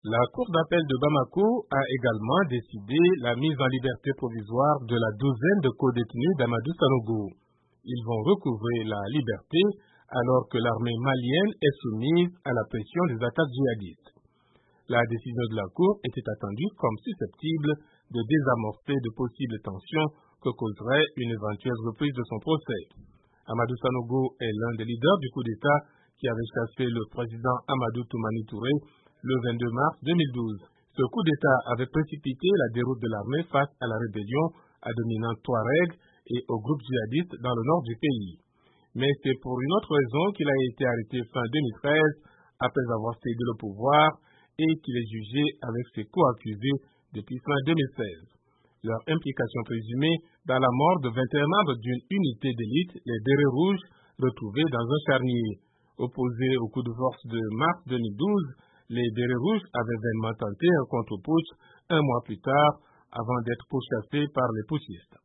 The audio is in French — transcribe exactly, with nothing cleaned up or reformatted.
La Cour d'appel de Bamako a également décidé la mise en liberté provisoire de la douzaine de co-détenus d'Amadou Sanogo. Ils vont recouvrer la liberté alors que l'armée malienne est soumise à la pression des attaques djihadistes. La décision de la Cour était attendue comme susceptible de désamorcer de possibles tensions que causerait une éventuelle reprise de son procès. Amadou Sanogo est l'un des leaders du coup d'État qui avait chassé le président Amadou Toumani Touré le vingt-deux mars deux mille douze. Ce coup d'État avait précipité la déroute de l'armée face à la rébellion à dominante Touareg et aux groupes djihadistes dans le nord du pays. Mais c'est pour une autre raison qu'il a été arrêté fin deux mille treize après avoir cédé le pouvoir et qu'il est jugé avec ses co-accusés depuis fin deux mille seize. Leur implication présumée dans la mort de vingt et un membres d'une unité d'élite, les Bérets Rouges, retrouvés dans un charnier. Opposés au coup de force de mars deux mille douze, les Bérets Rouges avaient vainement tenté un contre-putsch un mois plus tard avant d'être pourchassés par les putschistes.